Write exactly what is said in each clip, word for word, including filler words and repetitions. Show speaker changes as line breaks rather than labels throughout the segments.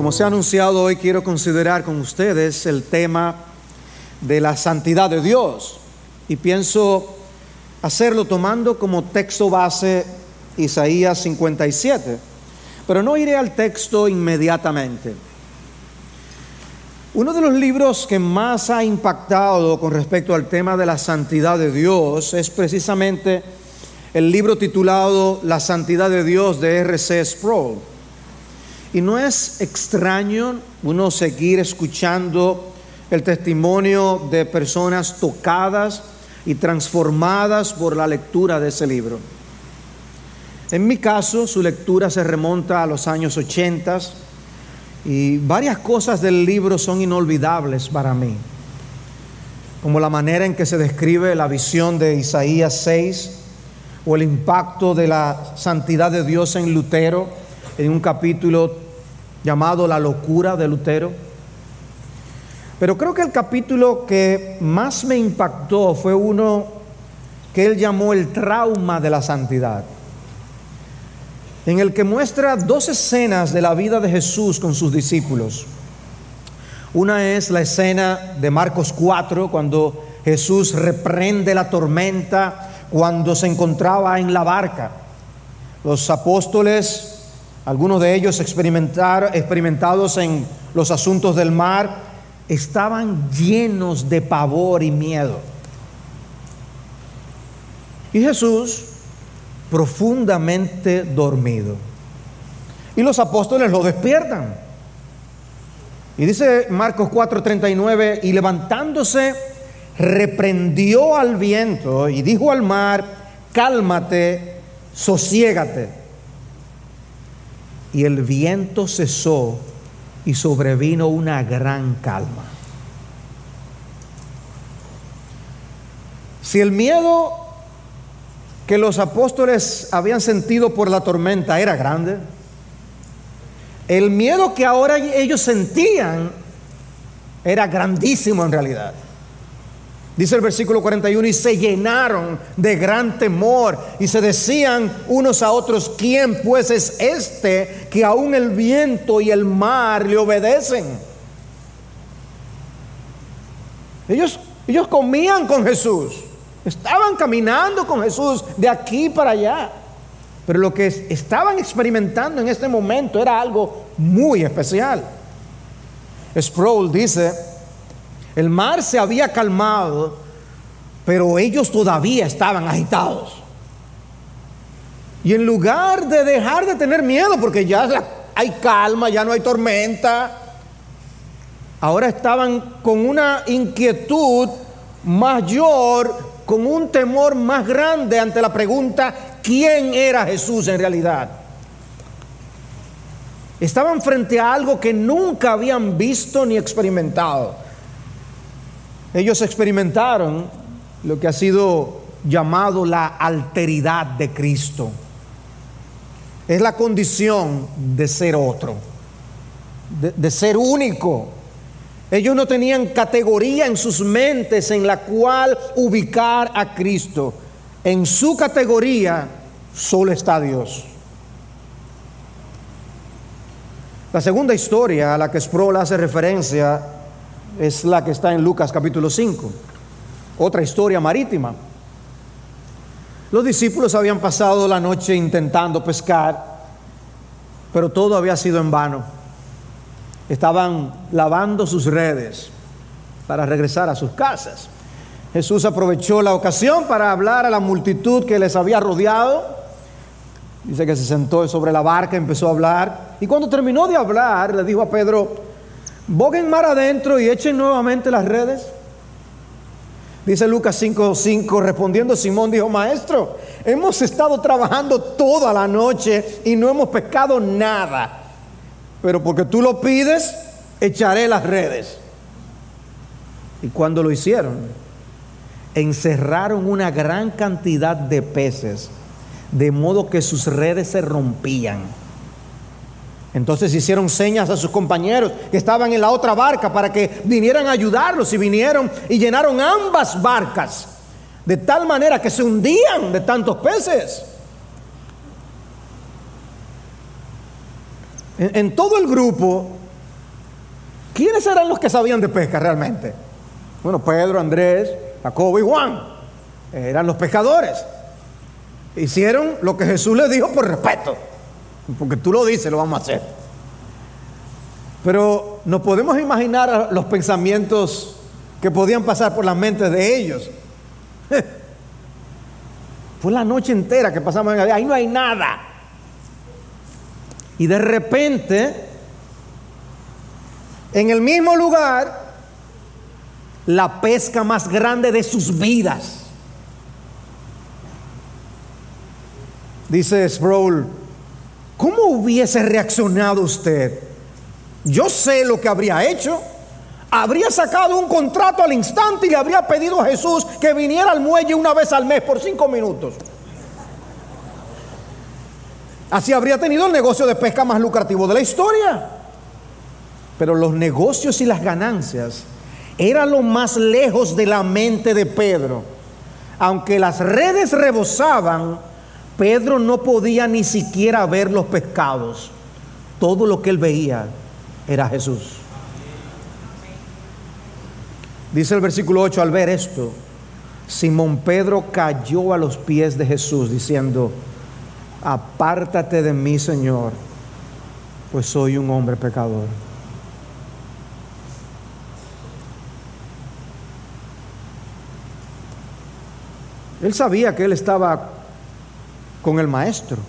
Como se ha anunciado, hoy quiero considerar con ustedes el tema de la santidad de Dios. Y pienso hacerlo tomando como texto base Isaías cincuenta y siete. Pero no iré al texto inmediatamente. Uno de los libros que más ha impactado con respecto al tema de la santidad de Dios es precisamente el libro titulado La Santidad de Dios de R C Sproul. Y no es extraño uno seguir escuchando el testimonio de personas tocadas y transformadas por la lectura de ese libro. En mi caso, su lectura se remonta a los años ochenta y varias cosas del libro son inolvidables para mí, como la manera en que se describe la visión de Isaías seis o el impacto de la santidad de Dios en Lutero, en un capítulo llamado La locura de Lutero. Pero creo que el capítulo que más me impactó fue uno que él llamó el trauma de la santidad, en el que muestra dos escenas de la vida de Jesús con sus discípulos. Una es la escena de Marcos cuatro, cuando Jesús reprende la tormenta cuando se encontraba en la barca. Los apóstoles, algunos de ellos experimentar, experimentados en los asuntos del mar, estaban llenos de pavor y miedo. Y Jesús, profundamente dormido. Y los apóstoles lo despiertan. Y dice Marcos cuatro treinta y nueve, y levantándose, reprendió al viento y dijo al mar: cálmate, sosiégate. Y el viento cesó y sobrevino una gran calma. Si el miedo que los apóstoles habían sentido por la tormenta era grande, el miedo que ahora ellos sentían era grandísimo en realidad. Dice el versículo cuarenta y uno, y se llenaron de gran temor y se decían unos a otros: ¿quién pues es este que aún el viento y el mar le obedecen? Ellos, ellos comían con Jesús, estaban caminando con Jesús de aquí para allá, pero lo que estaban experimentando en este momento era algo muy especial. Sproul dice: el mar se había calmado, pero ellos todavía estaban agitados. Y en lugar de dejar de tener miedo, porque ya hay calma, ya no hay tormenta, ahora estaban con una inquietud mayor, con un temor más grande ante la pregunta: ¿quién era Jesús en realidad? Estaban frente a algo que nunca habían visto ni experimentado. Ellos experimentaron lo que ha sido llamado la alteridad de Cristo. Es la condición de ser otro, de, de ser único. Ellos no tenían categoría en sus mentes en la cual ubicar a Cristo. En su categoría solo está Dios. La segunda historia a la que Sproul hace referencia es la que está en Lucas capítulo cinco, otra historia marítima. Los discípulos habían pasado la noche intentando pescar, pero todo había sido en vano. Estaban lavando sus redes para regresar a sus casas. Jesús aprovechó la ocasión para hablar a la multitud que les había rodeado. Dice que se sentó sobre la barca, empezó a hablar, y cuando terminó de hablar, le dijo a Pedro: boguen mar adentro y echen nuevamente las redes. Dice Lucas cinco cinco, respondiendo Simón dijo: maestro, hemos estado trabajando toda la noche y no hemos pescado nada, pero porque tú lo pides, echaré las redes. Y cuando lo hicieron, encerraron una gran cantidad de peces, de modo que sus redes se rompían. Entonces hicieron señas a sus compañeros que estaban en la otra barca para que vinieran a ayudarlos, y vinieron y llenaron ambas barcas de tal manera que se hundían de tantos peces. En, en todo el grupo ¿Quiénes eran los que sabían de pesca realmente? Bueno, Pedro, Andrés, Jacobo y Juan. Eran los pescadores. Hicieron lo que Jesús les dijo por respeto. Porque tú lo dices, lo vamos a hacer. Pero nos podemos imaginar los pensamientos que podían pasar por las mentes de ellos. Fue la noche entera que pasamos en ahí no hay nada. Y de repente, en el mismo lugar, la pesca más grande de sus vidas. Dice Sproul, ¿cómo hubiese reaccionado usted? Yo sé lo que habría hecho. Habría sacado un contrato al instante y le habría pedido a Jesús que viniera al muelle una vez al mes por cinco minutos. Así habría tenido el negocio de pesca más lucrativo de la historia. Pero los negocios y las ganancias eran lo más lejos de la mente de Pedro. Aunque las redes rebosaban, Pedro no podía ni siquiera ver los pescados. Todo lo que él veía era Jesús. Dice el versículo ocho, al ver esto, Simón Pedro cayó a los pies de Jesús diciendo, apártate de mí, Señor, pues soy un hombre pecador. Él sabía que él estaba con el maestro.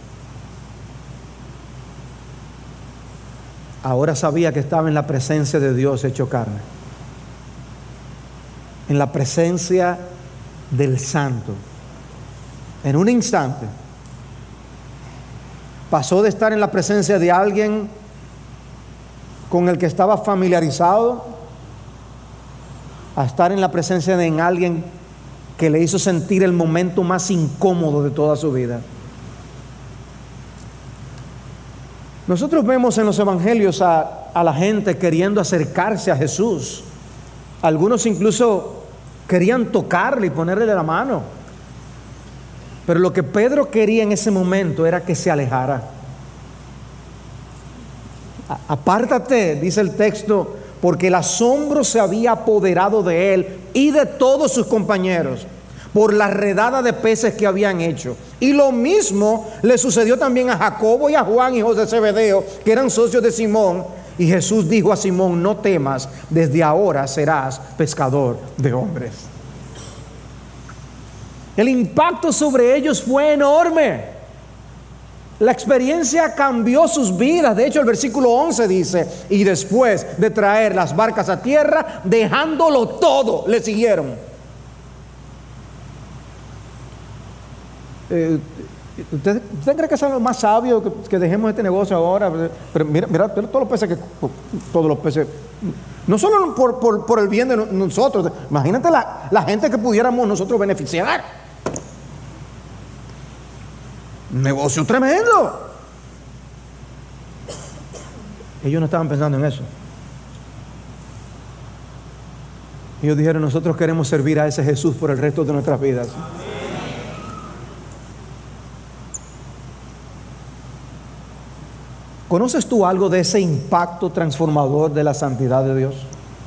Ahora sabía que estaba en la presencia de Dios hecho carne. En la presencia del Santo. En un instante pasó de estar en la presencia de alguien con el que estaba familiarizado a estar en la presencia de alguien que le hizo sentir el momento más incómodo de toda su vida. Nosotros vemos en los evangelios a, a la gente queriendo acercarse a Jesús. Algunos incluso querían tocarle y ponerle la mano. Pero lo que Pedro quería en ese momento era que se alejara. Apártate, dice el texto, porque el asombro se había apoderado de él y de todos sus compañeros por la redada de peces que habían hecho. Y lo mismo le sucedió también a Jacobo y a Juan, hijos de Zebedeo, que eran socios de Simón. Y Jesús dijo a Simón, no temas, desde ahora serás pescador de hombres. El impacto sobre ellos fue enorme. La experiencia cambió sus vidas. De hecho, el versículo once dice, y después de traer las barcas a tierra, dejándolo todo, le siguieron. Eh, ¿usted, ¿Usted cree que es lo más sabio que, que dejemos este negocio ahora? Pero mira, mira todos los peces que todos los peces, no solo por, por, por el bien de nosotros, imagínate la, la gente que pudiéramos nosotros beneficiar. Un negocio tremendo. Ellos no estaban pensando en eso. Ellos dijeron, nosotros queremos servir a ese Jesús por el resto de nuestras vidas. ¿Conoces tú algo de ese impacto transformador de la santidad de Dios?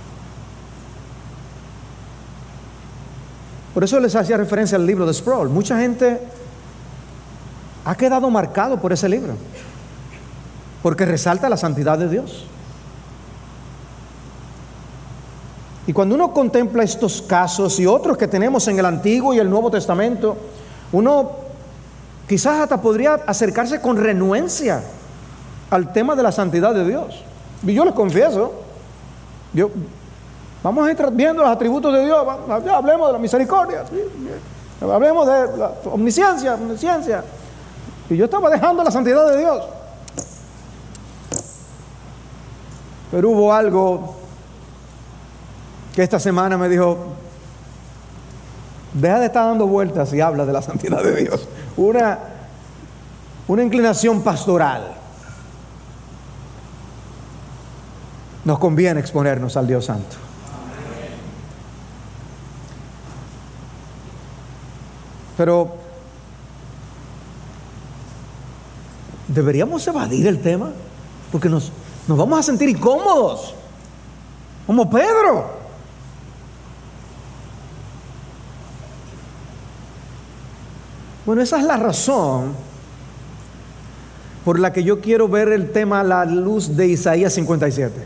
Por eso les hacía referencia al libro de Sproul. Mucha gente ha quedado marcado por ese libro, porque resalta la santidad de Dios. Y cuando uno contempla estos casos y otros que tenemos en el Antiguo y el Nuevo Testamento, uno quizás hasta podría acercarse con renuencia al tema de la santidad de Dios. Y yo les confieso, yo, vamos a ir viendo los atributos de Dios, hablemos de la misericordia, ¿sí? Hablemos de la omnisciencia, omnisciencia. Y yo estaba dejando la santidad de Dios. Pero hubo algo que esta semana me dijo, deja de estar dando vueltas y habla de la santidad de Dios. Una, una inclinación pastoral. Nos conviene exponernos al Dios Santo. Pero deberíamos evadir el tema porque nos, nos vamos a sentir incómodos. como Pedro. Bueno, esa es la razón por la que yo quiero ver el tema a la luz de Isaías cincuenta y siete.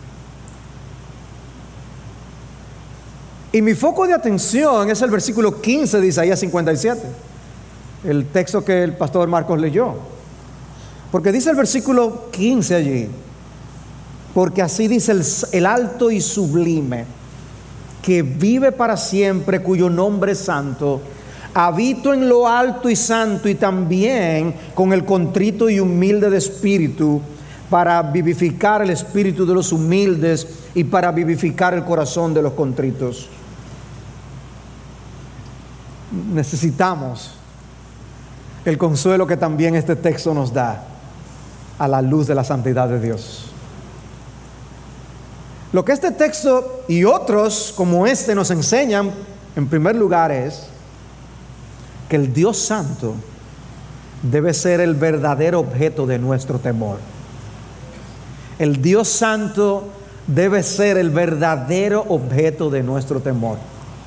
Y mi foco de atención es el versículo quince de Isaías cincuenta y siete, el texto que el pastor Marcos leyó. Porque dice el versículo quince allí: porque así dice el, el alto y sublime, que vive para siempre, cuyo nombre es santo. Habito en lo alto y santo, y también con el contrito y humilde de espíritu, para vivificar el espíritu de los humildes y para vivificar el corazón de los contritos. Necesitamos el consuelo que también este texto nos da a la luz de la santidad de Dios. Lo que este texto y otros como este nos enseñan, en primer lugar, es que el Dios Santo debe ser el verdadero objeto de nuestro temor. El Dios Santo debe ser el verdadero objeto de nuestro temor.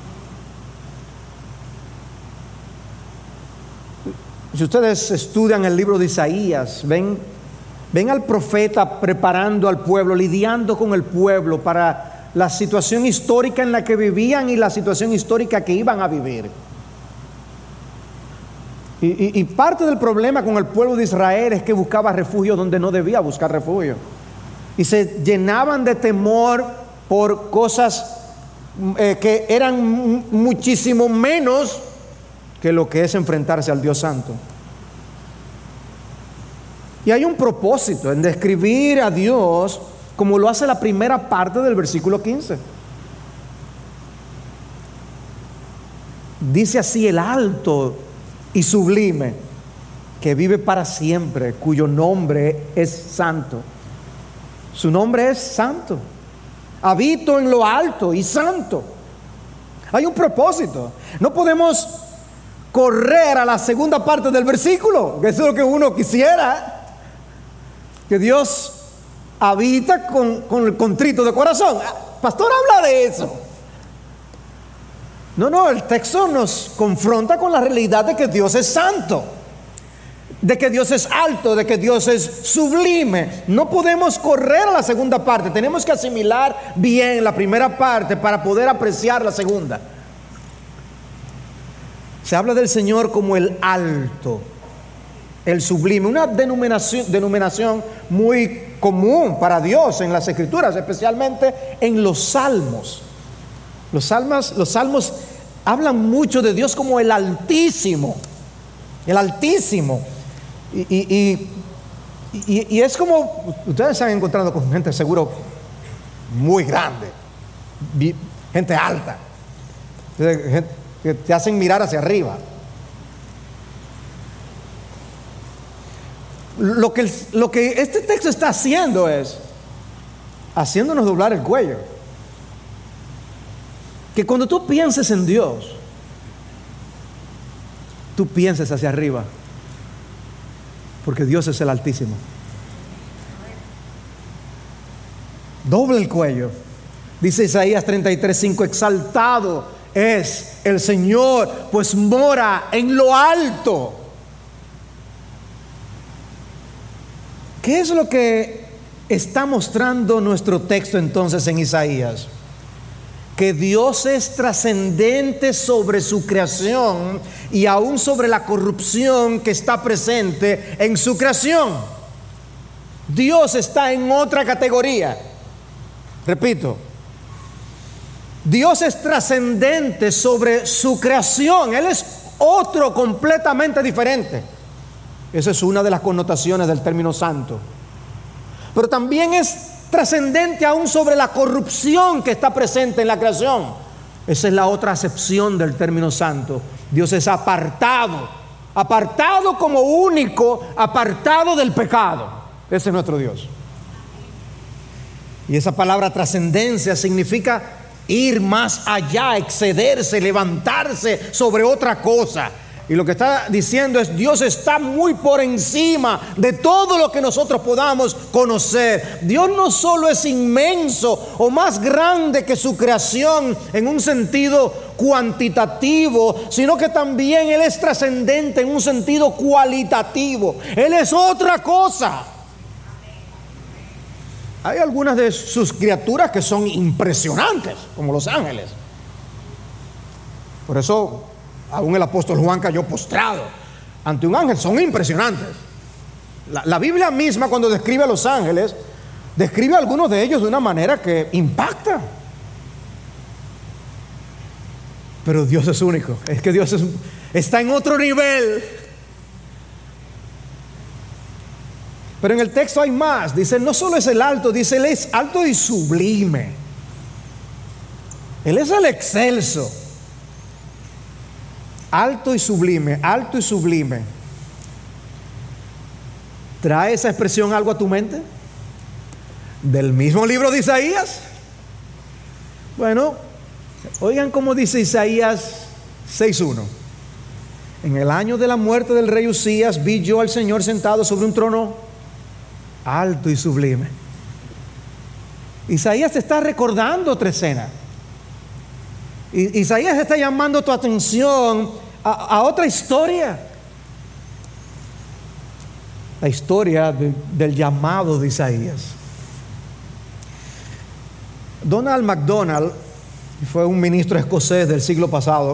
Si ustedes estudian el libro de Isaías, ven, ven al profeta preparando al pueblo, lidiando con el pueblo para la situación histórica en la que vivían y la situación histórica que iban a vivir. Y, y, y parte del problema con el pueblo de Israel es que buscaba refugio donde no debía buscar refugio. Y se llenaban de temor por cosas eh, que eran muchísimo menos que lo que es enfrentarse al Dios Santo. Y hay un propósito en describir a Dios como lo hace la primera parte del versículo quince. Dice así: el alto y sublime, que vive para siempre, cuyo nombre es santo. Su nombre es santo. Habito en lo alto y santo. Hay un propósito. No podemos correr a la segunda parte del versículo, que eso es lo que uno quisiera, que Dios habita con, con el contrito de corazón. Pastor, habla de eso. No, no, el texto nos confronta con la realidad de que Dios es santo, de que Dios es alto, de que Dios es sublime. No podemos correr a la segunda parte, tenemos que asimilar bien la primera parte para poder apreciar la segunda. Se habla del Señor como el alto, el sublime, una denominación, denominación muy común para Dios en las Escrituras, especialmente en los Salmos. Los salmos, los salmos hablan mucho de Dios como el Altísimo, el Altísimo. Y, y, y, y es como, ustedes se han encontrado con gente seguro muy grande, gente alta, gente que te hacen mirar hacia arriba. Lo que, lo que este texto está haciendo es haciéndonos doblar el cuello. Que cuando tú pienses en Dios, tú pienses hacia arriba, porque Dios es el Altísimo. Doble el cuello. Dice Isaías treinta y tres, cinco: exaltado es el Señor, pues mora en lo alto. ¿Qué es lo que está mostrando nuestro texto entonces en Isaías? Que Dios es trascendente sobre su creación y aún sobre la corrupción que está presente en su creación. Dios está en otra categoría. Repito, Dios es trascendente sobre su creación. Él es otro completamente diferente. Esa es una de las connotaciones del término santo. Pero también es trascendente aún sobre la corrupción que está presente en la creación. Esa es la otra acepción del término santo. Dios es apartado, apartado como único, apartado del pecado. Ese es nuestro Dios. Y esa palabra trascendencia significa ir más allá, excederse, levantarse sobre otra cosa. Y lo que está diciendo es: Dios está muy por encima de todo lo que nosotros podamos conocer. Dios no solo es inmenso o más grande que su creación en un sentido cuantitativo, sino que también Él es trascendente en un sentido cualitativo. Él es otra cosa. Hay algunas de sus criaturas que son impresionantes, como los ángeles. Por eso aún el apóstol Juan cayó postrado ante un ángel. Son impresionantes. La, la Biblia misma, cuando describe a los ángeles, describe a algunos de ellos de una manera que impacta. Pero Dios es único. Es que Dios es, está en otro nivel. Pero en el texto hay más. Dice, no solo es el alto, dice, Él es alto y sublime. Él es el excelso. Alto y sublime, alto y sublime. ¿Trae esa expresión algo a tu mente? ¿Del mismo libro de Isaías? Bueno, oigan cómo dice Isaías seis uno. En el año de la muerte del rey Usías, vi yo al Señor sentado sobre un trono alto y sublime. Isaías te está recordando otra escena. Isaías está llamando tu atención a, a otra historia. La historia de, del llamado de Isaías. Donald MacDonald fue un ministro escocés del siglo pasado.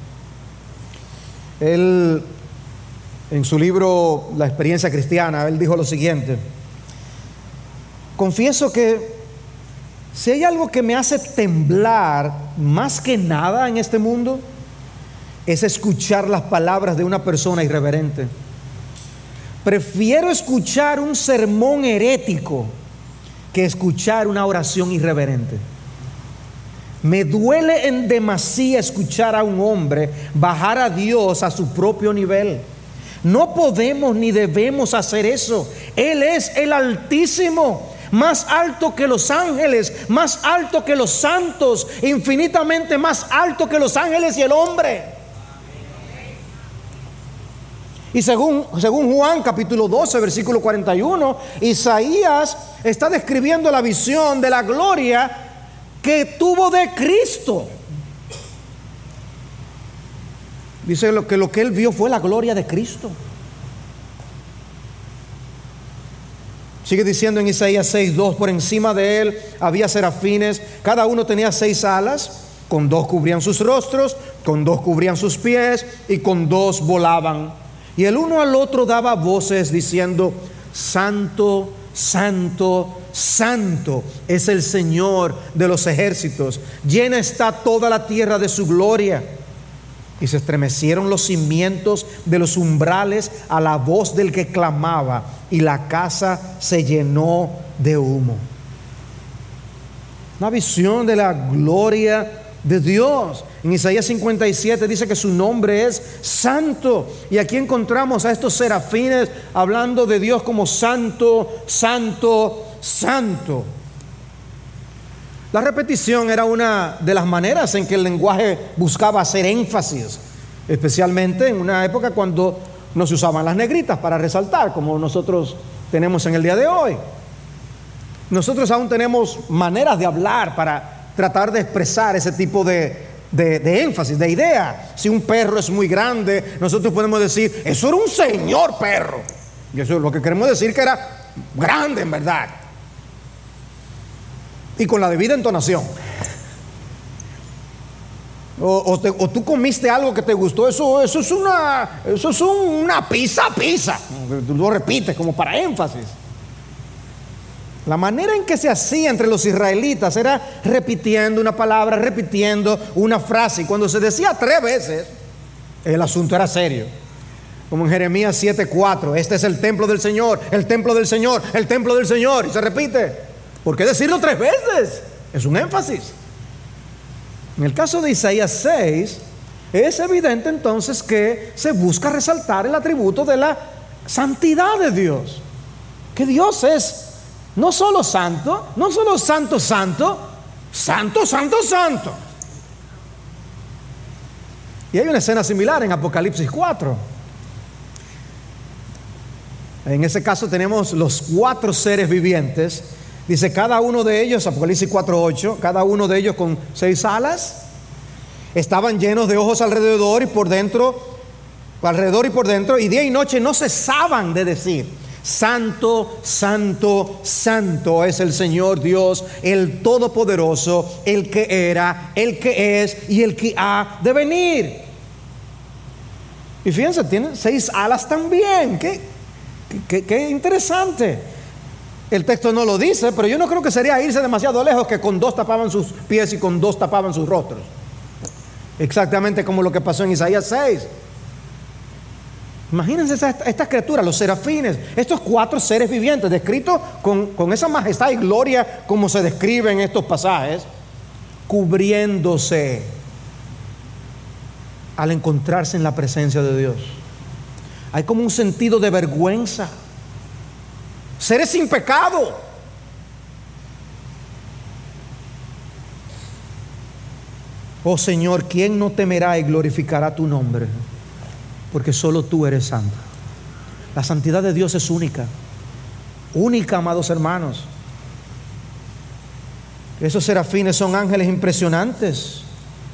Él, en su libro La experiencia cristiana, él dijo lo siguiente: confieso que si hay algo que me hace temblar más que nada en este mundo, es escuchar las palabras de una persona irreverente. Prefiero escuchar un sermón herético que escuchar una oración irreverente. Me duele en demasía escuchar a un hombre bajar a Dios a su propio nivel. No podemos ni debemos hacer eso. Él es el Altísimo, más alto que los ángeles, más alto que los santos, infinitamente más alto que los ángeles y el hombre. Y según, según Juan capítulo doce versículo cuarenta y uno, Isaías está describiendo la visión de la gloria que tuvo de Cristo. Dice lo que lo que él vio fue la gloria de Cristo. Sigue diciendo en Isaías seis dos, por encima de él había serafines, cada uno tenía seis alas, con dos cubrían sus rostros, con dos cubrían sus pies y con dos volaban. Y el uno al otro daba voces diciendo: Santo, Santo, Santo es el Señor de los ejércitos, llena está toda la tierra de su gloria. Y se estremecieron los cimientos de los umbrales a la voz del que clamaba, y la casa se llenó de humo. Una visión de la gloria de Dios. En Isaías cincuenta y siete dice que su nombre es Santo. Y aquí encontramos a estos serafines hablando de Dios como Santo, Santo, Santo. La repetición era una de las maneras en que el lenguaje buscaba hacer énfasis, especialmente en una época cuando no se usaban las negritas para resaltar, como nosotros tenemos en el día de hoy. Nosotros aún tenemos maneras de hablar para tratar de expresar ese tipo de, de, de énfasis, de idea. Si un perro es muy grande, nosotros podemos decir: eso era un señor perro. Y eso es lo que queremos decir, que era grande en verdad. Y con la debida entonación. O, o, te, o tú comiste algo que te gustó, eso, eso es una, eso es una pizza, pizza. Tú lo repites como para énfasis. La manera en que se hacía entre los israelitas era repitiendo una palabra, repitiendo una frase. Y cuando se decía tres veces, el asunto era serio. Como en Jeremías siete cuatro, este es el templo del Señor, el templo del Señor, el templo del Señor. Y se repite. ¿Por qué decirlo tres veces? Es un énfasis. En el caso de Isaías seis, es evidente entonces que se busca resaltar el atributo de la santidad de Dios. Que Dios es no solo santo, no solo santo, santo, santo, santo, santo. Y hay una escena similar en Apocalipsis cuatro. En ese caso tenemos los cuatro seres vivientes. Dice cada uno de ellos, Apocalipsis cuatro ocho, cada uno de ellos con seis alas. Estaban llenos de ojos alrededor y por dentro, alrededor y por dentro, y día y noche no cesaban de decir: Santo, santo, santo es el Señor Dios, el Todopoderoso, el que era, el que es y el que ha de venir. Y fíjense, tienen seis alas también. Qué, qué, qué interesante. El texto no lo dice, pero yo no creo que sería irse demasiado lejos que con dos tapaban sus pies y con dos tapaban sus rostros. Exactamente como lo que pasó en Isaías seis. Imagínense esta, esta criatura, los serafines, estos cuatro seres vivientes, descritos con, con esa majestad y gloria como se describe en estos pasajes, cubriéndose al encontrarse en la presencia de Dios. Hay como un sentido de vergüenza. Seres sin pecado. Oh Señor, ¿quién no temerá y glorificará tu nombre? Porque solo tú eres santo. La santidad de Dios es única. Única, amados hermanos. Esos serafines son ángeles impresionantes.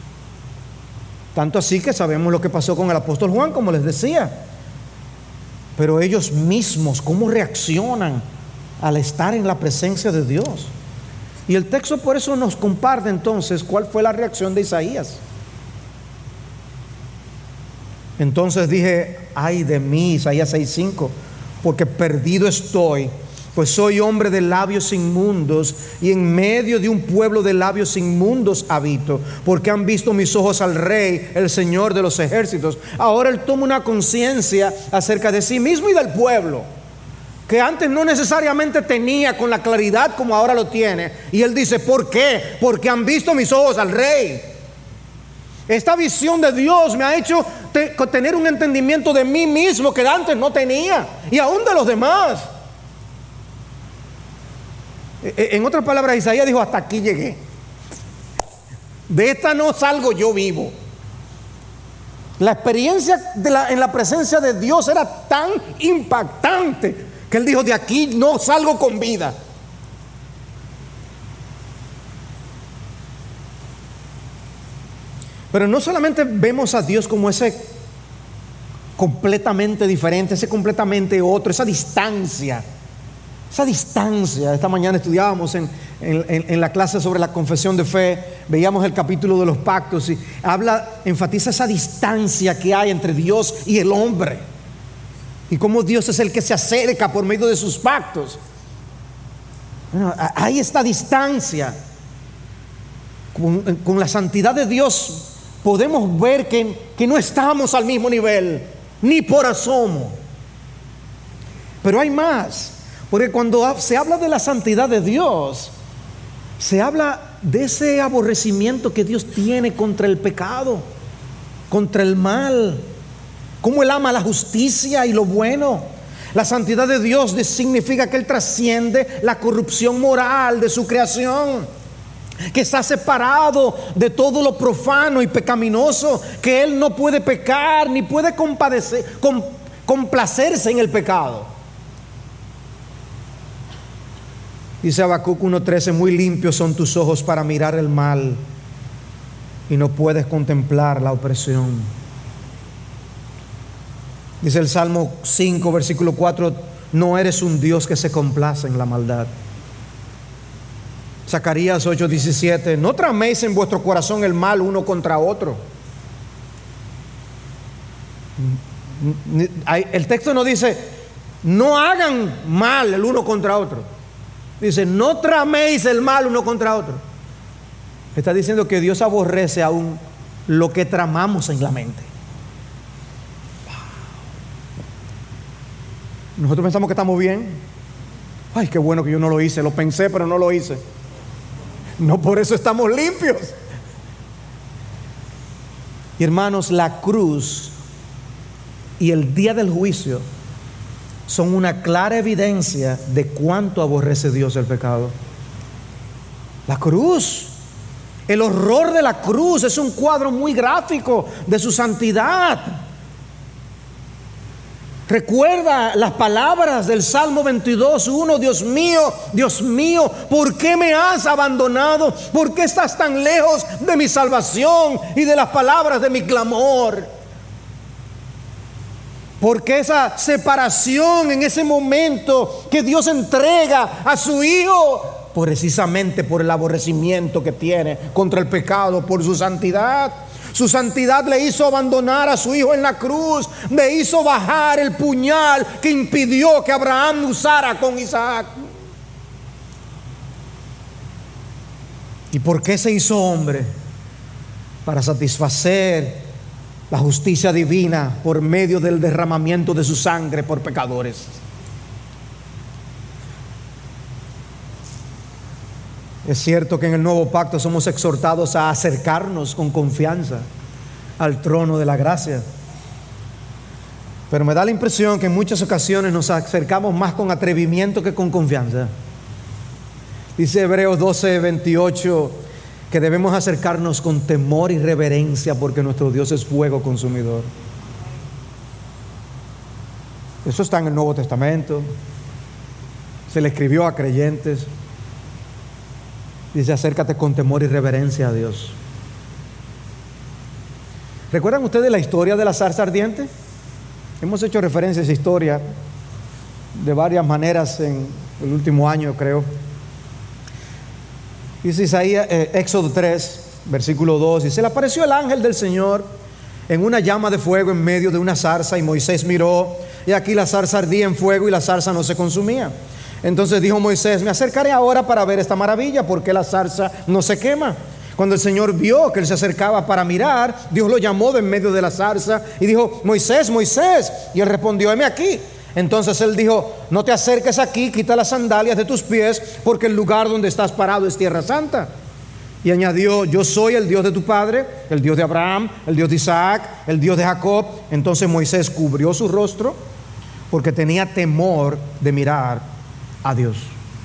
Tanto así que sabemos lo que pasó con el apóstol Juan, como les decía. Pero ellos mismos, ¿cómo reaccionan al estar en la presencia de Dios? Y el texto por eso nos comparte entonces cuál fue la reacción de Isaías. Entonces dije: ay de mí, Isaías seis cinco, porque perdido estoy, pues soy hombre de labios inmundos, y en medio de un pueblo de labios inmundos habito, porque han visto mis ojos al Rey, el Señor de los ejércitos. Ahora él toma una conciencia acerca de sí mismo y del pueblo, que antes no necesariamente tenía con la claridad como ahora lo tiene. Y él dice: ¿por qué? Porque han visto mis ojos al Rey. Esta visión de Dios me ha hecho te, tener un entendimiento de mí mismo que antes no tenía, y aún de los demás. En otras palabras, Isaías dijo: hasta aquí llegué. De esta no salgo yo vivo. La experiencia de la, en la presencia de Dios era tan impactante que él dijo: de aquí no salgo con vida. Pero no solamente vemos a Dios como ese completamente diferente, ese completamente otro, esa distancia, esa distancia. Esta mañana estudiábamos en, en, en la clase sobre la confesión de fe, veíamos el capítulo de los pactos y habla, enfatiza esa distancia que hay entre Dios y el hombre, y cómo Dios es el que se acerca por medio de sus pactos. Bueno, hay esta distancia. Con, con la santidad de Dios podemos ver que, que no estamos al mismo nivel, ni por asomo. Pero hay más, porque cuando se habla de la santidad de Dios, se habla de ese aborrecimiento que Dios tiene contra el pecado, contra el mal, cómo Él ama la justicia y lo bueno. La santidad de Dios significa que Él trasciende la corrupción moral de su creación, que está separado de todo lo profano y pecaminoso, que Él no puede pecar ni puede compadecer, com, complacerse en el pecado. Dice Habacuc uno trece: muy limpios son tus ojos para mirar el mal, y no puedes contemplar la opresión. Dice el Salmo cinco versículo cuatro: no eres un Dios que se complace en la maldad. Zacarías ocho diecisiete: no traméis en vuestro corazón el mal uno contra otro. El texto no dice no hagan mal el uno contra otro. Dice no traméis el mal uno contra otro. Está diciendo que Dios aborrece aún lo que tramamos en la mente. Nosotros pensamos que estamos bien. Ay, qué bueno que yo no lo hice. Lo pensé, pero no lo hice. No por eso estamos limpios. Y hermanos, la cruz y el día del juicio son una clara evidencia de cuánto aborrece Dios el pecado. La cruz El horror de la cruz es un cuadro muy gráfico de su santidad. Recuerda las palabras del Salmo veintidós, uno: Dios mío, Dios mío, ¿por qué me has abandonado? ¿Por qué estás tan lejos de mi salvación y de las palabras de mi clamor? Porque esa separación en ese momento que Dios entrega a su Hijo, precisamente por el aborrecimiento que tiene contra el pecado, por su santidad. Su santidad le hizo abandonar a su Hijo en la cruz, le hizo bajar el puñal que impidió que Abraham usara con Isaac. ¿Y por qué se hizo hombre? Para satisfacer la justicia divina por medio del derramamiento de su sangre por pecadores. Es cierto que en el nuevo pacto somos exhortados a acercarnos con confianza al trono de la gracia, pero me da la impresión que en muchas ocasiones nos acercamos más con atrevimiento que con confianza. Dice Hebreos doce veintiocho que debemos acercarnos con temor y reverencia, porque nuestro Dios es fuego consumidor. Eso está en el Nuevo Testamento, se le escribió a creyentes. Dice: acércate con temor y reverencia a Dios. ¿Recuerdan ustedes la historia de la zarza ardiente? Hemos hecho referencia a esa historia de varias maneras en el último año, creo. Dice Isaías, eh, Éxodo tres, versículo dos, dice: le apareció el ángel del Señor en una llama de fuego en medio de una zarza, y Moisés miró, y aquí la zarza ardía en fuego y la zarza no se consumía. Entonces dijo Moisés: me acercaré ahora para ver esta maravilla, porque la zarza no se quema. Cuando el Señor vio que él se acercaba para mirar, Dios lo llamó de en medio de la zarza y dijo: Moisés, Moisés. Y él respondió: heme aquí. Entonces él dijo: no te acerques aquí, quita las sandalias de tus pies, porque el lugar donde estás parado es tierra santa. Y añadió: yo soy el Dios de tu padre, el Dios de Abraham, el Dios de Isaac, el Dios de Jacob. Entonces Moisés cubrió su rostro porque tenía temor de mirar a Dios.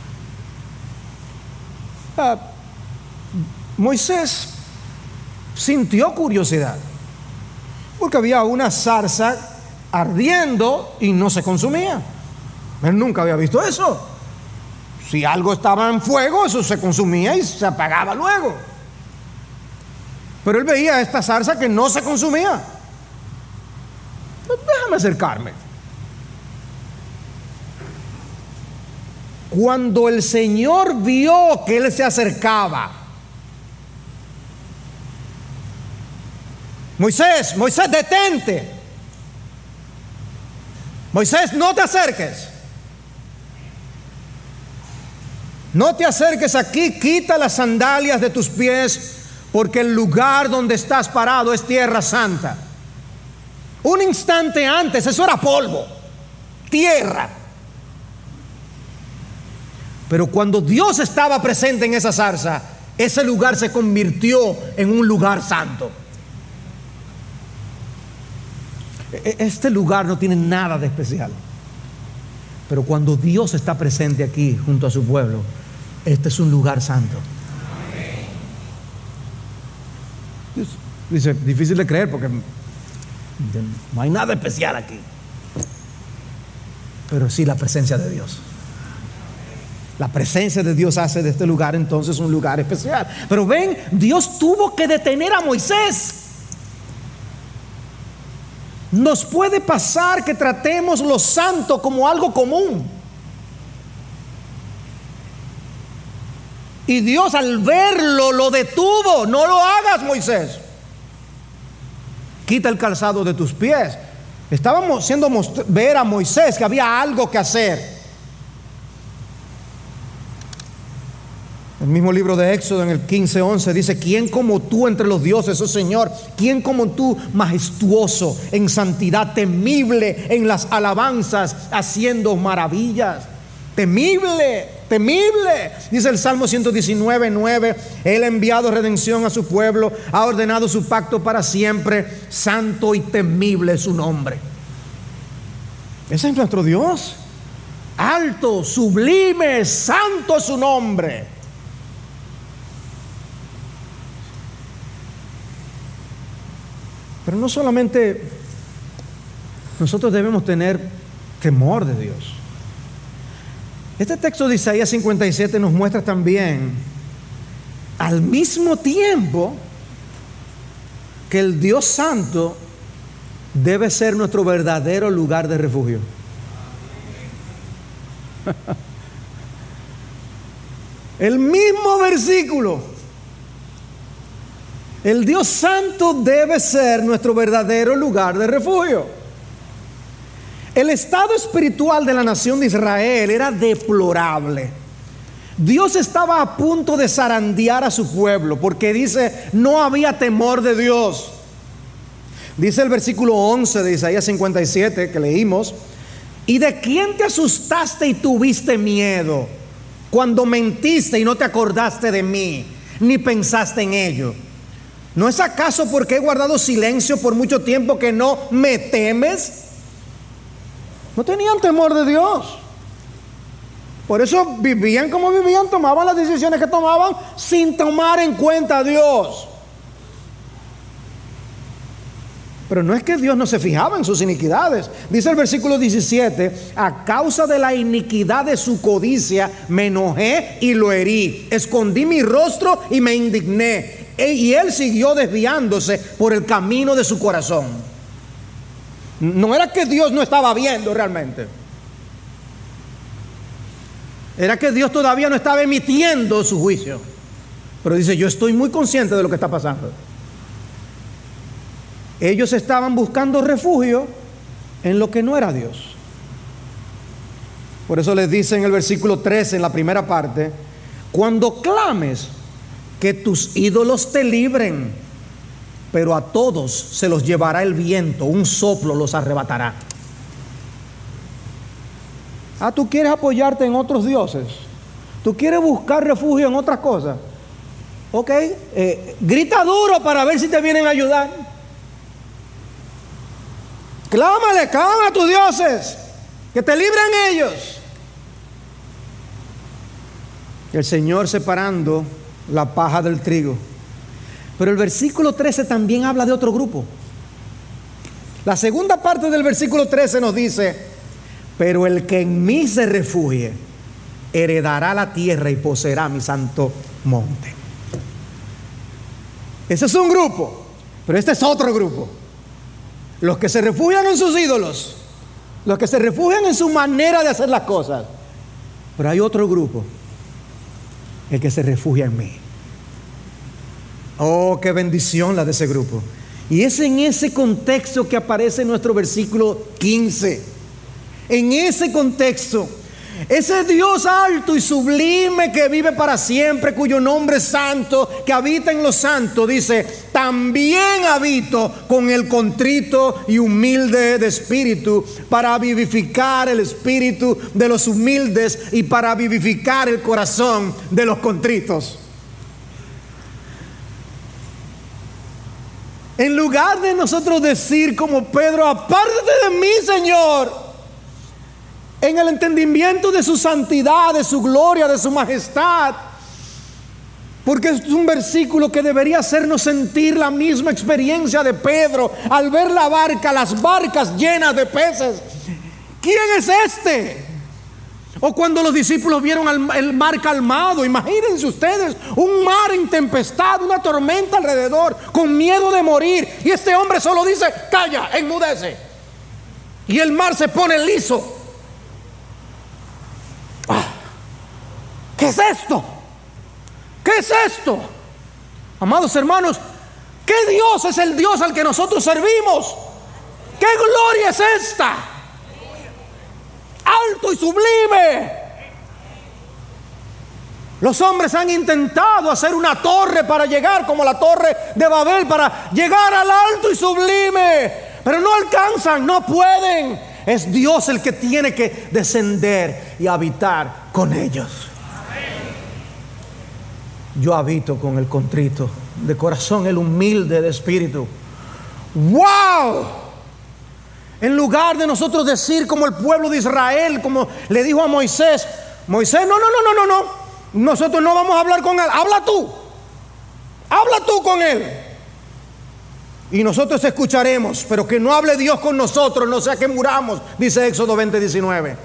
Ah, Moisés sintió curiosidad porque había una zarza ardiendo y no se consumía. Él nunca había visto eso. Si algo estaba en fuego, eso se consumía y se apagaba luego. Pero él veía esta zarza que no se consumía. Pues déjame acercarme. Cuando el Señor vio que él se acercaba: Moisés, Moisés, detente. Moisés, no te acerques. No te acerques aquí, quita las sandalias de tus pies, porque el lugar donde estás parado es tierra santa. Un instante antes eso era polvo, tierra. Pero cuando Dios estaba presente en esa zarza, ese lugar se convirtió en un lugar santo. Este lugar no tiene nada de especial, pero cuando Dios está presente aquí junto a su pueblo, este es un lugar santo. Dice, difícil de creer porque no hay nada especial aquí, pero sí la presencia de Dios. La presencia de Dios hace de este lugar entonces un lugar especial. Pero ven, Dios tuvo que detener a Moisés. Nos puede pasar que tratemos lo santo como algo común, y Dios al verlo lo detuvo. No lo hagas, Moisés. Quita el calzado de tus pies. Estábamos haciendo ver a Moisés que había algo que hacer. El mismo libro de Éxodo en el quince once dice: ¿quién como tú entre los dioses, oh Señor? ¿Quién como tú, majestuoso en santidad, temible en las alabanzas, haciendo maravillas? Temible, temible. Dice el Salmo ciento diecinueve nueve: Él ha enviado redención a su pueblo, ha ordenado su pacto para siempre, santo y temible es su nombre. Ese es nuestro Dios. Alto, sublime, santo es su nombre. Pero no solamente nosotros debemos tener temor de Dios. Este texto de Isaías cincuenta y siete nos muestra también, al mismo tiempo, que el Dios Santo debe ser nuestro verdadero lugar de refugio. El mismo versículo. El Dios Santo debe ser nuestro verdadero lugar de refugio. El estado espiritual de la nación de Israel era deplorable. Dios estaba a punto de zarandear a su pueblo, porque dice, no había temor de Dios. Dice el versículo once de Isaías cincuenta y siete que leímos: ¿y de quién te asustaste y tuviste miedo cuando mentiste y no te acordaste de mí, ni pensaste en ello? ¿No es acaso porque he guardado silencio por mucho tiempo que no me temes? No tenían temor de Dios. Por eso vivían como vivían, tomaban las decisiones que tomaban sin tomar en cuenta a Dios. Pero no es que Dios no se fijaba en sus iniquidades. Dice el versículo diecisiete: a causa de la iniquidad de su codicia me enojé y lo herí, escondí mi rostro y me indigné, y él siguió desviándose por el camino de su corazón. No era que Dios no estaba viendo realmente, era que Dios todavía no estaba emitiendo su juicio. Pero dice, yo estoy muy consciente de lo que está pasando. Ellos estaban buscando refugio en lo que no era Dios. Por eso les dice en el versículo trece, en la primera parte: cuando clames, que tus ídolos te libren, pero a todos se los llevará el viento, un soplo los arrebatará. Ah, tú quieres apoyarte en otros dioses, tú quieres buscar refugio en otras cosas. Ok, eh, grita duro para ver si te vienen a ayudar. Clámale, clama a tus dioses, que te libren ellos. El Señor separando la paja del trigo. Pero el versículo trece también habla de otro grupo. La segunda parte del versículo trece nos dice: pero el que en mí se refugie heredará la tierra y poseerá mi santo monte. Ese es un grupo, pero este es otro grupo. Los que se refugian en sus ídolos, los que se refugian en su manera de hacer las cosas. Pero hay otro grupo, el que se refugia en mí. Oh, qué bendición la de ese grupo. Y es en ese contexto que aparece nuestro versículo quince. En ese contexto, ese Dios alto y sublime que vive para siempre, cuyo nombre es santo, que habita en los santos, dice: también habito con el contrito y humilde de espíritu, para vivificar el espíritu de los humildes y para vivificar el corazón de los contritos. En lugar de nosotros decir como Pedro: apártate de mí, Señor, en el entendimiento de su santidad, de su gloria, de su majestad, porque es un versículo que debería hacernos sentir la misma experiencia de Pedro al ver la barca, las barcas llenas de peces. ¿Quién es este? O cuando los discípulos vieron el mar calmado, imagínense ustedes, un mar en tempestad, una tormenta alrededor, con miedo de morir, y este hombre solo dice: calla, enmudece, y el mar se pone liso. ¿Qué es esto? ¿Qué es esto? Amados hermanos, ¿qué Dios es el Dios al que nosotros servimos? ¿Qué gloria es esta? Alto y sublime. Los hombres han intentado hacer una torre para llegar, como la torre de Babel, para llegar al alto y sublime, pero no alcanzan, no pueden. Es Dios el que tiene que descender y habitar con ellos. Yo habito con el contrito de corazón, el humilde de espíritu. ¡Wow! En lugar de nosotros decir como el pueblo de Israel, como le dijo a Moisés: Moisés, no, no, no, no, no, no, nosotros no vamos a hablar con él, habla tú, habla tú con él. y nosotros escucharemos, pero que no hable Dios con nosotros, no sea que muramos, dice Éxodo veinte, diecinueve.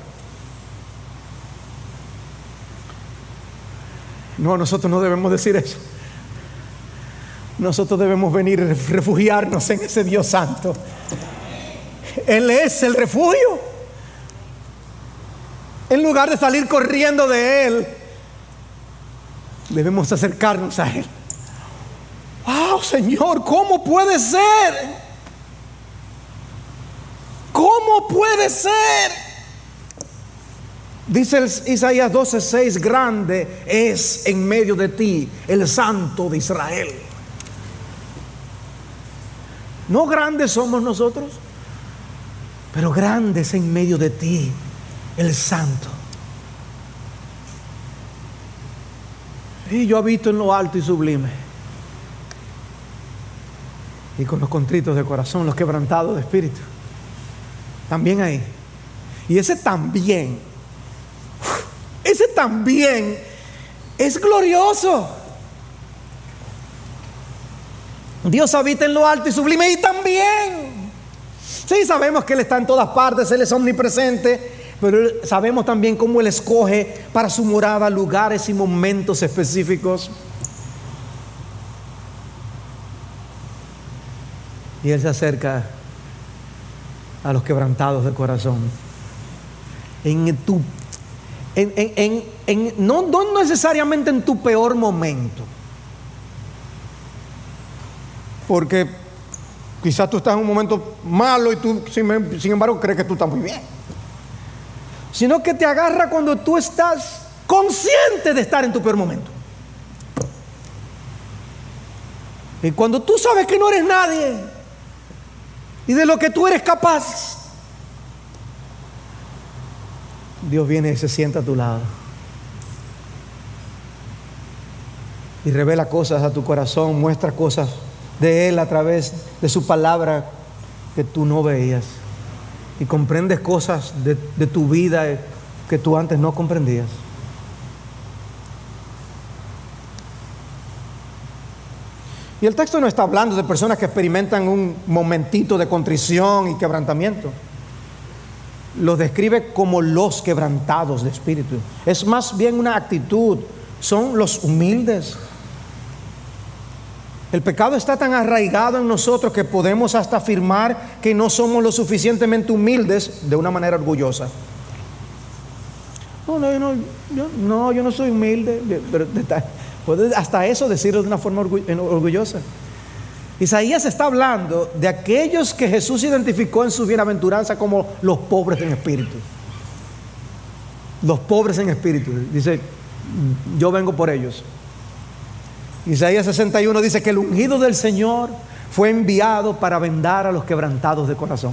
No, nosotros no debemos decir eso. Nosotros debemos venir y refugiarnos en ese Dios santo. Él es el refugio. En lugar de salir corriendo de Él, debemos acercarnos a Él. ¡Wow, Señor! ¿Cómo puede ser? ¿Cómo puede ser? Dice Isaías doce seis, grande es en medio de ti el Santo de Israel. No grandes somos nosotros, pero grandes en medio de ti el Santo. Y yo habito en lo alto y sublime, y con los contritos de corazón, los quebrantados de espíritu. También ahí. Y ese también, ese también es glorioso. Dios habita en lo alto y sublime, y también, sí, sabemos que Él está en todas partes, Él es omnipresente, pero sabemos también cómo Él escoge para su morada lugares y momentos específicos. Y Él se acerca a los quebrantados de corazón. En tu, en, en, en, en, no, no necesariamente en tu peor momento, porque quizás tú estás en un momento malo y tú, sin, sin embargo, crees que tú estás muy bien. Sino que te agarra cuando tú estás consciente de estar en tu peor momento. Y cuando tú sabes que no eres nadie y de lo que tú eres capaz, Dios viene y se sienta a tu lado y revela cosas a tu corazón, muestra cosas de Él a través de su palabra que tú no veías, y comprendes cosas de, de tu vida que tú antes no comprendías. Y el texto no está hablando de personas que experimentan un momentito de contrición y quebrantamiento. Los describe como los quebrantados de espíritu. Es más bien una actitud. Son los humildes. El pecado está tan arraigado en nosotros que podemos hasta afirmar que no somos lo suficientemente humildes de una manera orgullosa. No, no, yo no, yo, no, yo no soy humilde. Pero puedes hasta eso decirlo de una forma orgullosa. Isaías está hablando de aquellos que Jesús identificó en su bienaventuranza como los pobres en espíritu. Los pobres en espíritu. Dice, yo vengo por ellos. Isaías sesenta y uno dice que el ungido del Señor fue enviado para vendar a los quebrantados de corazón.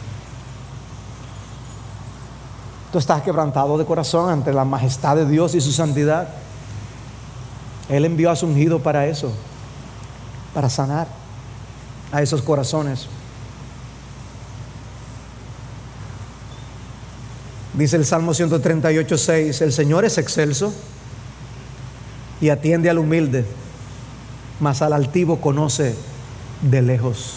Tú estás quebrantado de corazón ante la majestad de Dios y su santidad. Él envió a su ungido para eso, para sanar a esos corazones. Dice el Salmo ciento treinta y ocho, seis, el Señor es excelso y atiende al humilde, mas al altivo conoce de lejos.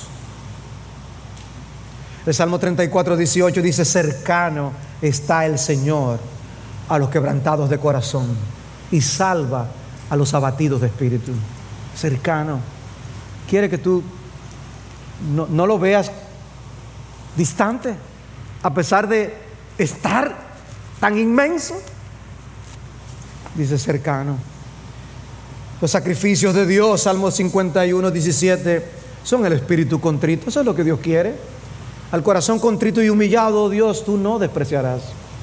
El Salmo treinta y cuatro, dieciocho dice, cercano está el Señor a los quebrantados de corazón y salva a los abatidos de espíritu. Cercano. Quiere que tú no, no lo veas distante, a pesar de estar tan inmenso. Dice cercano. Los sacrificios de Dios, Salmo cincuenta y uno, diecisiete, son el espíritu contrito. Eso es lo que Dios quiere. Al corazón contrito y humillado, Dios, tú no despreciarás.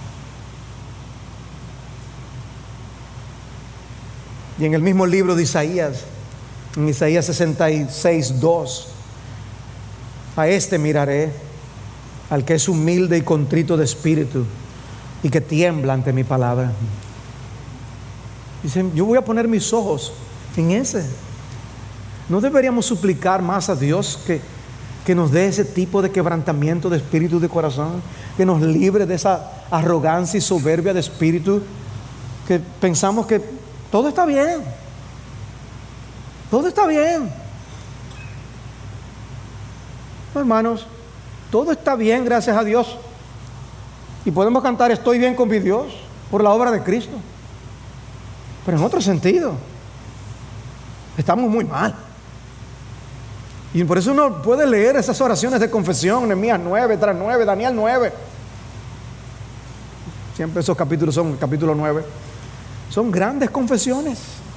Y en el mismo libro de Isaías, en Isaías sesenta y seis, dos, a este miraré, al que es humilde y contrito de espíritu y que tiembla ante mi palabra. Dicen, yo voy a poner mis ojos en ese. ¿No deberíamos suplicar más a Dios que, que nos dé ese tipo de quebrantamiento de espíritu, de corazón, que nos libre de esa arrogancia y soberbia de espíritu, que pensamos que todo está bien, todo está bien? Hermanos, todo está bien, gracias a Dios. Y podemos cantar estoy bien con mi Dios por la obra de Cristo. Pero en otro sentido, estamos muy mal. Y por eso uno puede leer esas oraciones de confesión, Nehemías nueve tras nueve, Daniel nueve. Siempre esos capítulos son, el capítulo nueve. Son grandes confesiones.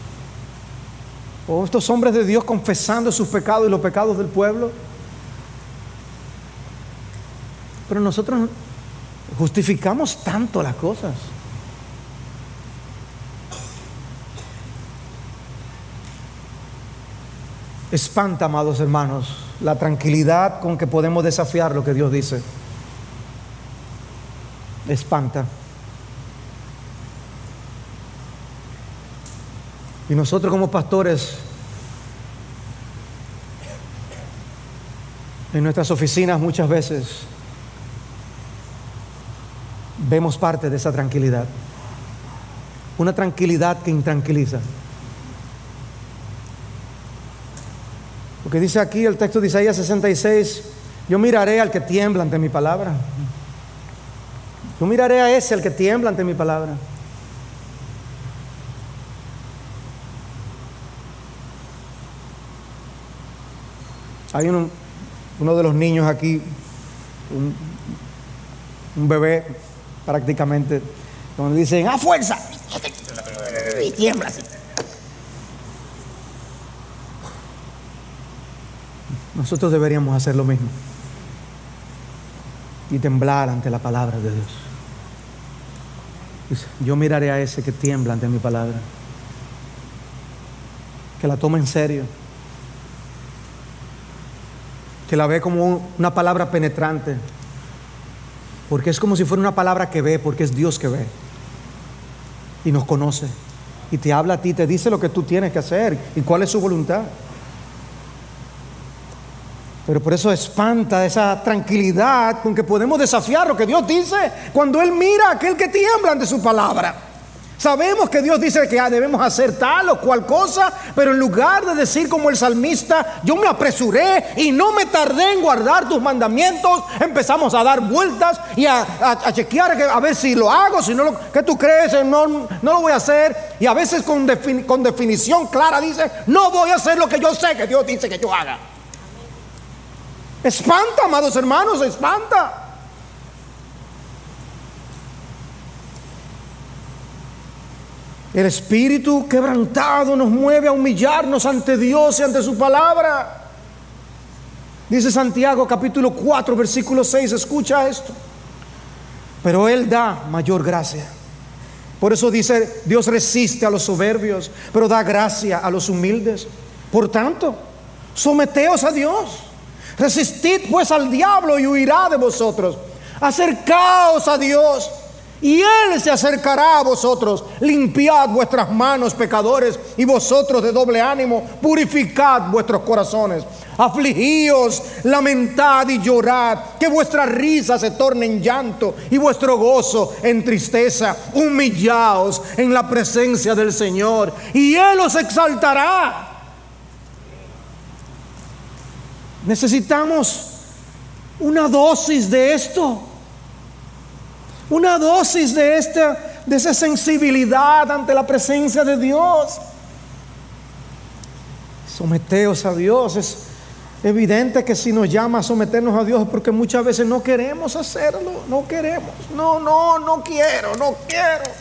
O estos hombres de Dios confesando sus pecados y los pecados del pueblo. Pero nosotros justificamos tanto las cosas. Espanta, amados hermanos, la tranquilidad con que podemos desafiar lo que Dios dice. Espanta. Y nosotros como pastores, en nuestras oficinas muchas veces vemos parte de esa tranquilidad. Una tranquilidad que intranquiliza. Porque dice aquí el texto de Isaías sesenta y seis, yo miraré al que tiembla ante mi palabra. Yo miraré a ese al que tiembla ante mi palabra. Hay uno, uno de los niños aquí, un, un bebé prácticamente, donde dicen ¡a fuerza! Y tiembla así. Nosotros deberíamos hacer lo mismo y temblar ante la palabra de Dios. Dice, yo miraré a ese que tiembla ante mi palabra, que la toma en serio, que la ve como una palabra penetrante, porque es como si fuera una palabra que ve, porque es Dios que ve y nos conoce y te habla a ti, te dice lo que tú tienes que hacer y cuál es su voluntad. Pero por eso espanta esa tranquilidad con que podemos desafiar lo que Dios dice cuando Él mira a aquel que tiembla ante su palabra. Sabemos que Dios dice que debemos hacer tal o cual cosa, pero en lugar de decir como el salmista, yo me apresuré y no me tardé en guardar tus mandamientos, empezamos a dar vueltas y a, a, a chequear a ver si lo hago, si no lo, ¿qué tú crees? No, no lo voy a hacer. Y a veces con, defin, con definición clara dice, no voy a hacer lo que yo sé que Dios dice que yo haga. Espanta, amados hermanos, espanta. El espíritu quebrantado nos mueve a humillarnos ante Dios y ante su palabra. Dice Santiago capítulo cuatro versículo seis, escucha esto. Pero Él da mayor gracia. Por eso dice, Dios resiste a los soberbios, pero da gracia a los humildes. Por tanto, someteos a Dios. Resistid pues al diablo y huirá de vosotros. Acercaos a Dios y Él se acercará a vosotros. Limpiad vuestras manos, pecadores, y vosotros de doble ánimo, purificad vuestros corazones. Afligíos, lamentad y llorad, que vuestra risa se torne en llanto y vuestro gozo en tristeza. Humillaos en la presencia del Señor y Él os exaltará. Necesitamos una dosis de esto, una dosis de esta, de esa sensibilidad ante la presencia de Dios. Someteos a Dios. Es evidente que si nos llama a someternos a Dios es porque muchas veces no queremos hacerlo, no queremos, no, no, no quiero, no quiero.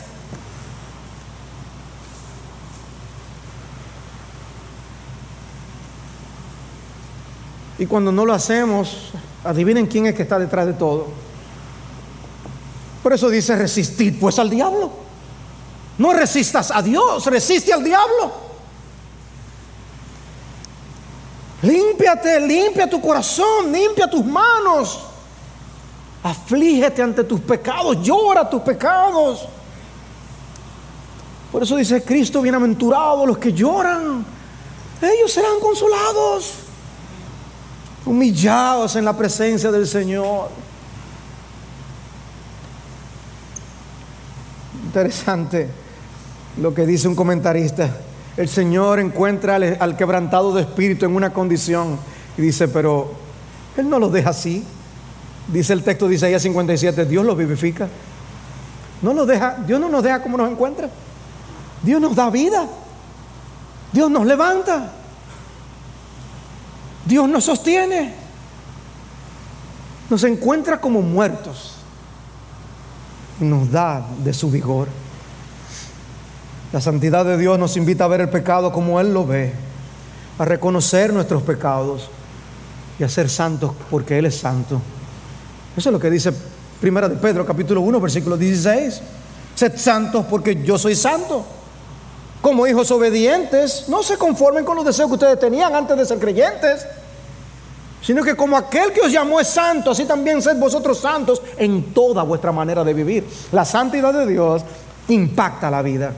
Y cuando no lo hacemos, adivinen quién es que está detrás de todo. Por eso dice resistir pues al diablo. No resistas a Dios, resiste al diablo. Límpiate, limpia tu corazón, limpia tus manos. Aflígete ante tus pecados, llora tus pecados. Por eso dice Cristo, bienaventurados los que lloran, ellos serán consolados. Humillados en la presencia del Señor. Interesante lo que dice un comentarista. El Señor encuentra al, al quebrantado de espíritu en una condición y dice, pero Él no los deja así. Dice el texto de Isaías cincuenta y siete, Dios los vivifica. No los deja, Dios no nos deja como nos encuentra. Dios nos da vida. Dios nos levanta. Dios nos sostiene. Nos encuentra como muertos y nos da de su vigor. La santidad de Dios nos invita a ver el pecado como Él lo ve, a reconocer nuestros pecados y a ser santos porque Él es santo. Eso es lo que dice Primera de Pedro, capítulo uno, versículo dieciséis. Sed santos porque yo soy santo. Como hijos obedientes, no se conformen con los deseos que ustedes tenían antes de ser creyentes, sino que como aquel que os llamó es santo, así también sed vosotros santos en toda vuestra manera de vivir. La santidad de Dios impacta la vida.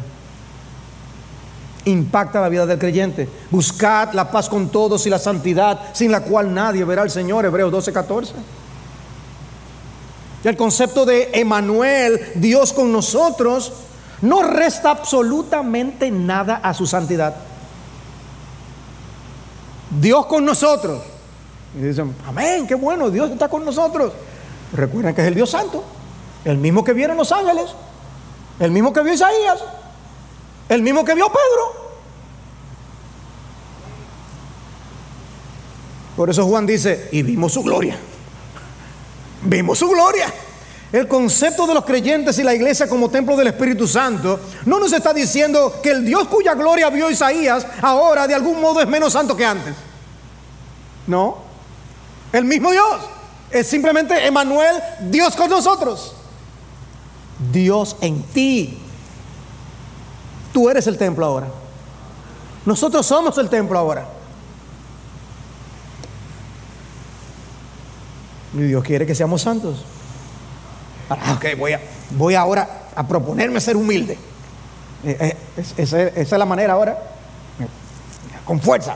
Impacta la vida del creyente. Buscad la paz con todos y la santidad, sin la cual nadie verá al Señor. Hebreos doce, catorce. Y el concepto de Emmanuel, Dios con nosotros, no resta absolutamente nada a su santidad. Dios con nosotros. Y dicen, amén, qué bueno, Dios está con nosotros. Recuerden que es el Dios santo, el mismo que vieron los ángeles, el mismo que vio Isaías, el mismo que vio Pedro. Por eso Juan dice, y vimos su gloria. Vimos su gloria. El concepto de los creyentes y la iglesia como templo del Espíritu Santo no nos está diciendo que el Dios cuya gloria vio Isaías ahora de algún modo es menos santo que antes. No, el mismo Dios es simplemente Emmanuel, Dios con nosotros, Dios en ti. Tú eres el templo ahora. Nosotros somos el templo ahora. Y Dios quiere que seamos santos. Ah, ok, voy, a, voy ahora a proponerme ser humilde. Eh, eh, es, esa, esa es la manera ahora. Con fuerza.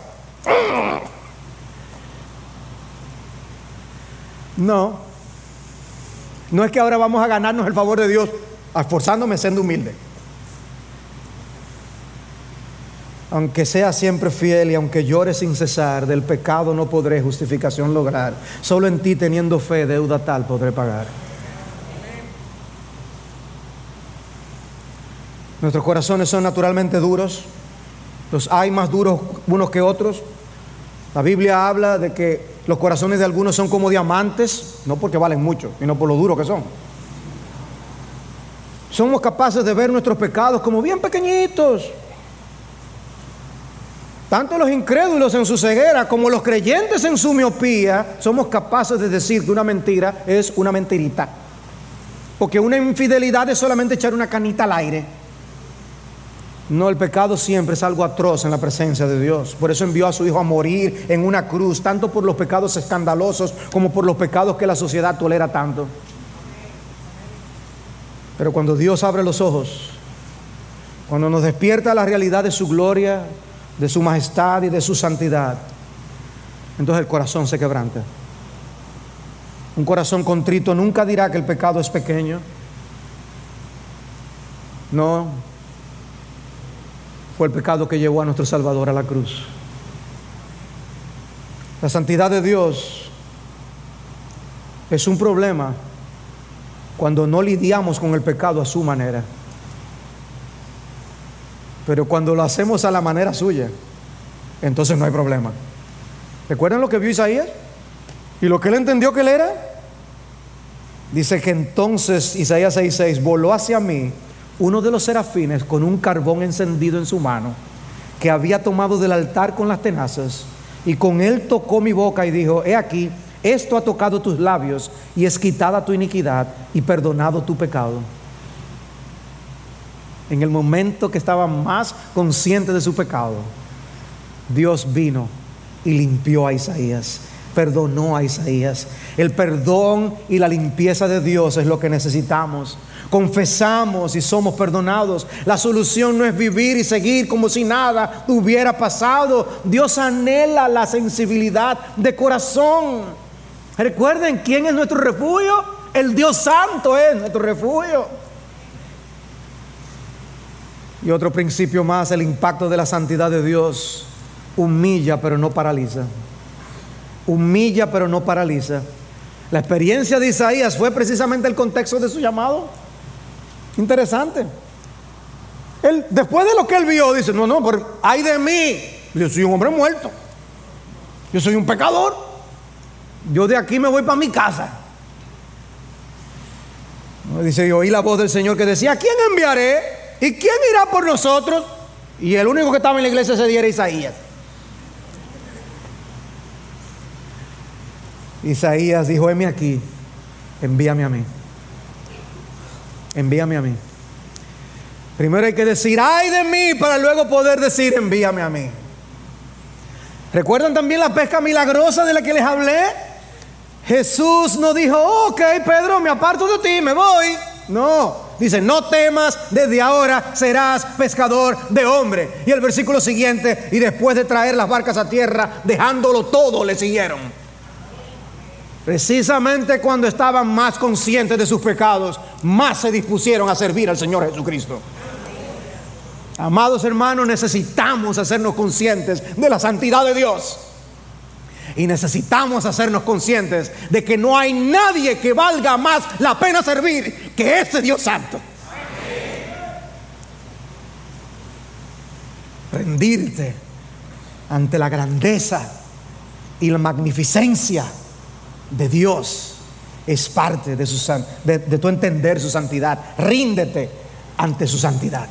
No. No es que ahora vamos a ganarnos el favor de Dios esforzándome siendo humilde. Aunque sea siempre fiel y aunque llore sin cesar, del pecado no podré justificación lograr. Solo en ti teniendo fe, deuda tal podré pagar. Nuestros corazones son naturalmente duros. Los hay más duros unos que otros. La Biblia habla de que los corazones de algunos son como diamantes, no porque valen mucho, sino por lo duros que son. Somos capaces de ver nuestros pecados como bien pequeñitos. Tanto los incrédulos en su ceguera como los creyentes en su miopía somos capaces de decir que una mentira es una mentirita. Porque una infidelidad es solamente echar una canita al aire. No, el pecado siempre es algo atroz en la presencia de Dios. Por eso envió a su Hijo a morir en una cruz, tanto por los pecados escandalosos como por los pecados que la sociedad tolera tanto. Pero cuando Dios abre los ojos, cuando nos despierta la realidad de su gloria, de su majestad y de su santidad, entonces el corazón se quebranta. Un corazón contrito nunca dirá que el pecado es pequeño. No, fue el pecado que llevó a nuestro Salvador a la cruz. La santidad de Dios es un problema cuando no lidiamos con el pecado a su manera. Pero cuando lo hacemos a la manera suya, entonces no hay problema. ¿Recuerdan lo que vio Isaías? ¿Y lo que él entendió que él era? Dice que entonces Isaías seis seis, voló hacia mí uno de los serafines con un carbón encendido en su mano, que había tomado del altar con las tenazas, y con él tocó mi boca y dijo, he aquí, esto ha tocado tus labios, y es quitada tu iniquidad y perdonado tu pecado. En el momento que estaba más consciente de su pecado, Dios vino y limpió a Isaías, perdonó a Isaías. El perdón y la limpieza de Dios es lo que necesitamos. Confesamos y somos perdonados. La solución no es vivir y seguir como si nada hubiera pasado. Dios anhela la sensibilidad de corazón. Recuerden, ¿quién es nuestro refugio? El Dios Santo es nuestro refugio. Y otro principio más, el impacto de la santidad de Dios humilla pero no paraliza. humilla pero no paraliza. La experiencia de Isaías fue precisamente el contexto de su llamado. Interesante. Él, después de lo que él vio, dice, no, no, pero ay de mí, yo soy un hombre muerto, yo soy un pecador, yo de aquí me voy para mi casa. Dice, yo oí la voz del Señor que decía, ¿a quién enviaré? ¿Y quién irá por nosotros? Y el único que estaba en la iglesia ese día era Isaías. Isaías dijo, heme aquí, envíame a mí, envíame a mí. Primero hay que decir, ay de mí, para luego poder decir, envíame a mí. ¿Recuerdan también la pesca milagrosa de la que les hablé? Jesús no dijo, ok, Pedro, me aparto de ti, me voy. No, dice, no temas, desde ahora serás pescador de hombre. Y el versículo siguiente, y después de traer las barcas a tierra, dejándolo todo, le siguieron. Precisamente cuando estaban más conscientes de sus pecados, más se dispusieron a servir al Señor Jesucristo. Amados hermanos, necesitamos hacernos conscientes de la santidad de Dios. Y necesitamos hacernos conscientes de que no hay nadie que valga más la pena servir que este Dios santo. Rendirte ante la grandeza y la magnificencia de Dios es parte de, su, de, de tu entender su santidad. Ríndete ante su santidad.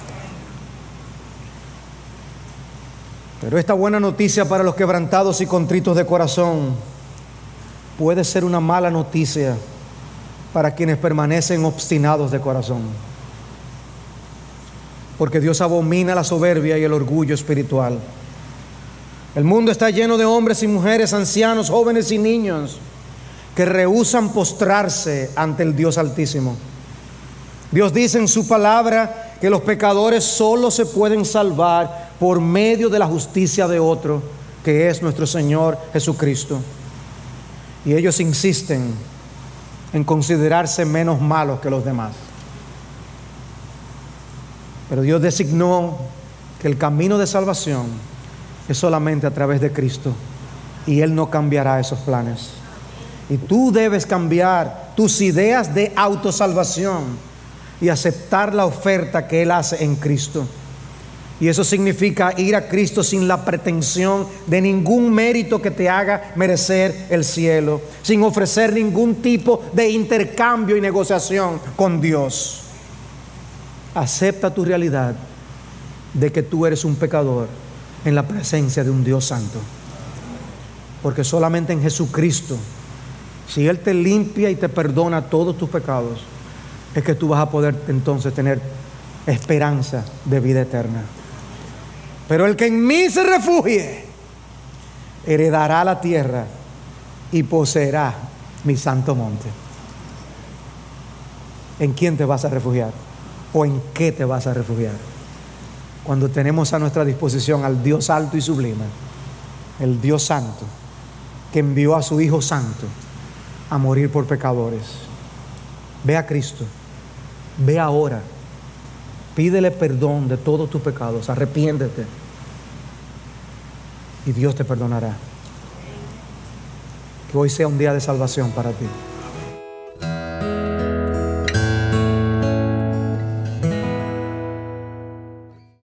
Pero esta buena noticia para los quebrantados y contritos de corazón puede ser una mala noticia para quienes permanecen obstinados de corazón. Porque Dios abomina la soberbia y el orgullo espiritual. El mundo está lleno de hombres y mujeres, ancianos, jóvenes y niños que rehúsan postrarse ante el Dios Altísimo. Dios dice en su palabra que los pecadores solo se pueden salvar por medio de la justicia de otro, que es nuestro Señor Jesucristo. Y ellos insisten en considerarse menos malos que los demás. Pero Dios designó que el camino de salvación es solamente a través de Cristo, y Él no cambiará esos planes. Y tú debes cambiar tus ideas de autosalvación y aceptar la oferta que Él hace en Cristo. Y eso significa ir a Cristo sin la pretensión de ningún mérito que te haga merecer el cielo, sin ofrecer ningún tipo de intercambio y negociación con Dios. Acepta tu realidad de que tú eres un pecador en la presencia de un Dios santo. Porque solamente en Jesucristo, si Él te limpia y te perdona todos tus pecados, es que tú vas a poder entonces tener esperanza de vida eterna. Pero el que en mí se refugie, heredará la tierra y poseerá mi santo monte. ¿En quién te vas a refugiar? ¿O en qué te vas a refugiar? Cuando tenemos a nuestra disposición al Dios alto y sublime, el Dios santo, que envió a su Hijo santo a morir por pecadores. Ve a Cristo, ve ahora, pídele perdón de todos tus pecados, arrepiéntete y Dios te perdonará. Que hoy sea un día de salvación para ti.